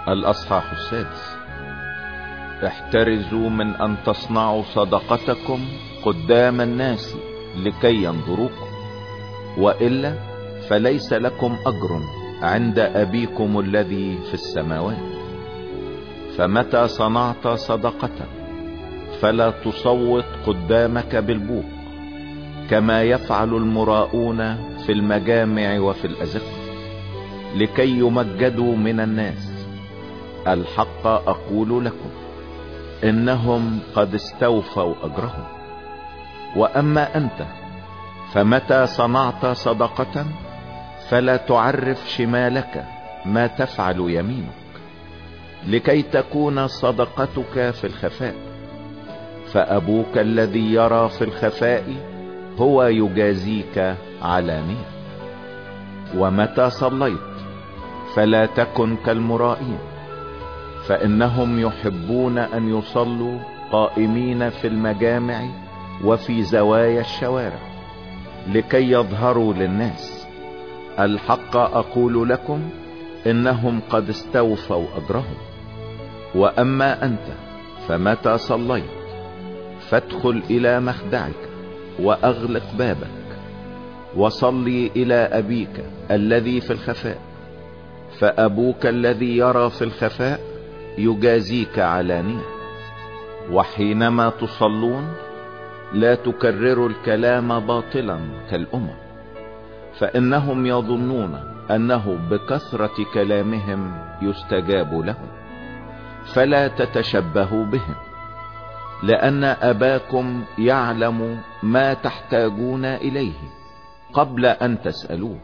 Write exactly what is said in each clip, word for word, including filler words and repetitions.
الأصحاح السادس. احترزوا من أن تصنعوا صدقتكم قدام الناس لكي ينظروكم، وإلا فليس لكم أجر عند أبيكم الذي في السماوات. فمتى صنعت صدقة فلا تصوت قدامك بالبوق كما يفعل المراؤون في المجامع وفي الأزقة لكي يمجدوا من الناس. الحق أقول لكم إنهم قد استوفوا أجرهم. وأما أنت فمتى صنعت صدقة فلا تعرف شمالك ما تفعل يمينك، لكي تكون صدقتك في الخفاء، فأبوك الذي يرى في الخفاء هو يجازيك علانية. ومتى صليت فلا تكن كالمرائين، فإنهم يحبون أن يصلوا قائمين في المجامع وفي زوايا الشوارع لكي يظهروا للناس. الحق أقول لكم إنهم قد استوفوا أجرهم. وأما أنت فمتى صليت فادخل إلى مخدعك وأغلق بابك وصلي إلى أبيك الذي في الخفاء، فأبوك الذي يرى في الخفاء يجازيك علانية. وحينما تصلون لا تكرروا الكلام باطلا كالأمم، فإنهم يظنون أنه بكثرة كلامهم يستجاب لهم، فلا تتشبهوا بهم، لأن أباكم يعلم ما تحتاجون إليه قبل أن تسألوه.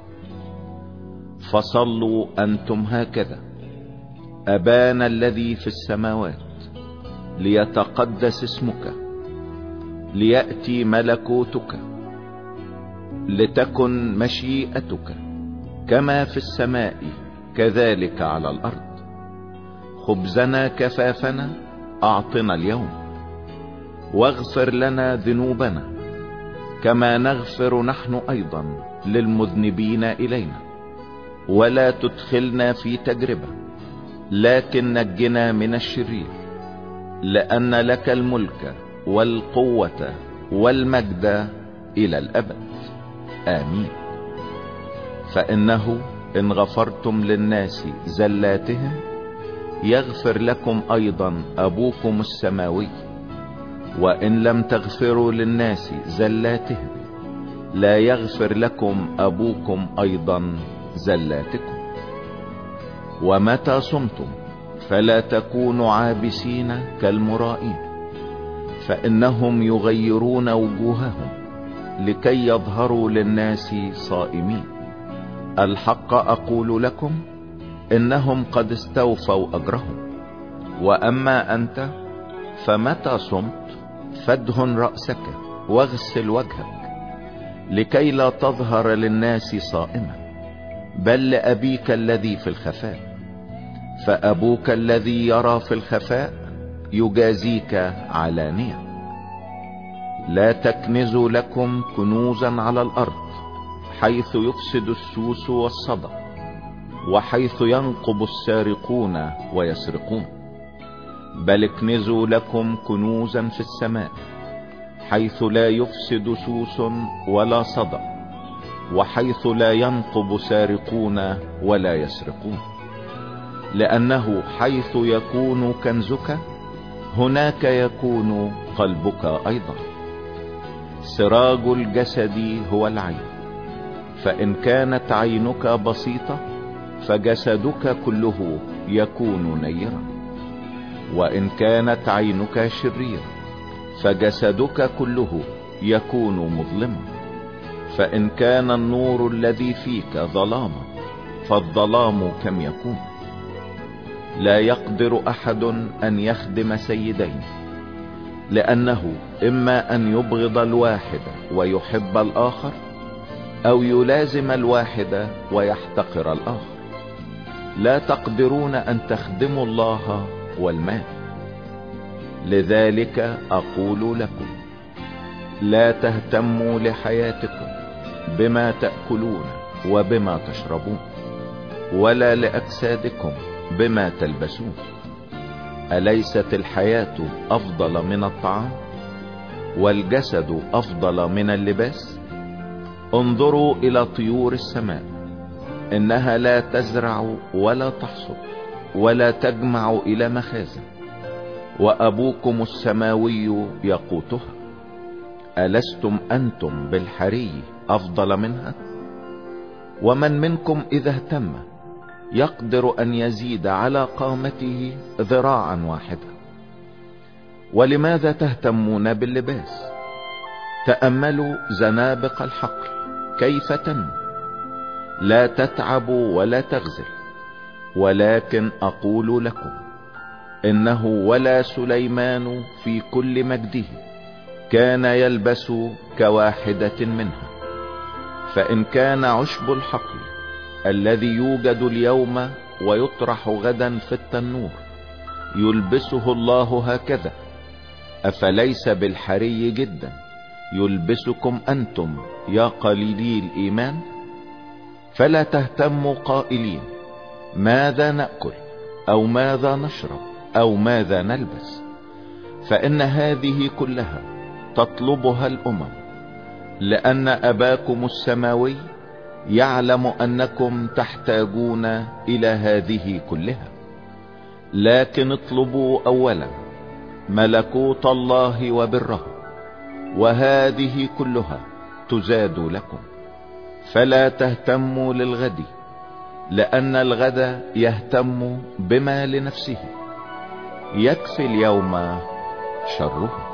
فصلوا أنتم هكذا: أبانا الذي في السماوات، ليتقدس اسمك، ليأتي ملكوتك، لتكن مشيئتك كما في السماء كذلك على الأرض. خبزنا كفافنا أعطنا اليوم، واغفر لنا ذنوبنا كما نغفر نحن أيضا للمذنبين إلينا، ولا تدخلنا في تجربة لكن نجنا من الشرير، لأن لك الملك والقوة والمجد إلى الأبد. آمين. فإنه إن غفرتم للناس زلاتهم يغفر لكم أيضا أبوكم السماوي، وإن لم تغفروا للناس زلاتهم لا يغفر لكم أبوكم أيضا زلاتكم. ومتى صمتم فلا تكونوا عابسين كالمرائين، فإنهم يغيرون وجوههم لكي يظهروا للناس صائمين. الحق أقول لكم إنهم قد استوفوا أجرهم. وأما أنت فمتى صمت فادهن رأسك واغسل وجهك، لكي لا تظهر للناس صائما، بل لأبيك الذي في الخفاء، فأبوك الذي يرى في الخفاء يجازيك علانية. لا تكنزوا لكم كنوزا على الأرض، حيث يفسد السوس والصدى، وحيث ينقب السارقون ويسرقون، بل اكنزوا لكم كنوزا في السماء، حيث لا يفسد سوس ولا صدى، وحيث لا ينقب سارقون ولا يسرقون. لأنه حيث يكون كنزك هناك يكون قلبك أيضا. سراج الجسد هو العين، فإن كانت عينك بسيطة فجسدك كله يكون نيرا، وإن كانت عينك شريرة فجسدك كله يكون مظلما. فإن كان النور الذي فيك ظلاما فالظلام كم يكون. لا يقدر أحد أن يخدم سيدين، لأنه إما أن يبغض الواحد ويحب الآخر، أو يلازم الواحد ويحتقر الآخر. لا تقدرون أن تخدموا الله والمال. لذلك أقول لكم: لا تهتموا لحياتكم بما تأكلون وبما تشربون، ولا لأجسادكم بما تلبسون. أليست الحياة أفضل من الطعام والجسد أفضل من اللباس؟ انظروا إلى طيور السماء، إنها لا تزرع ولا تحصد ولا تجمع إلى مخازن، وأبوكم السماوي يقوتها. ألستم أنتم بالحري أفضل منها؟ ومن منكم إذا اهتم يقدر أن يزيد على قامته ذراعا واحدة؟ ولماذا تهتمون باللباس؟ تأملوا زنابق الحقل كيف تنمو، لا تتعب ولا تغزل. ولكن أقول لكم إنه ولا سليمان في كل مجده كان يلبس كواحدة منها. فإن كان عشب الحقل الذي يوجد اليوم ويطرح غدا في التنور يلبسه الله هكذا، أفليس بالحري جدا يلبسكم أنتم يا قليلي الإيمان؟ فلا تهتموا قائلين ماذا نأكل أو ماذا نشرب أو ماذا نلبس، فإن هذه كلها تطلبها الأمم، لأن أباكم السماوي يعلم أنكم تحتاجون إلى هذه كلها. لكن اطلبوا أولا ملكوت الله وبره، وهذه كلها تزاد لكم. فلا تهتموا للغد، لأن الغد يهتم بما لنفسه، يكفي اليوم شره.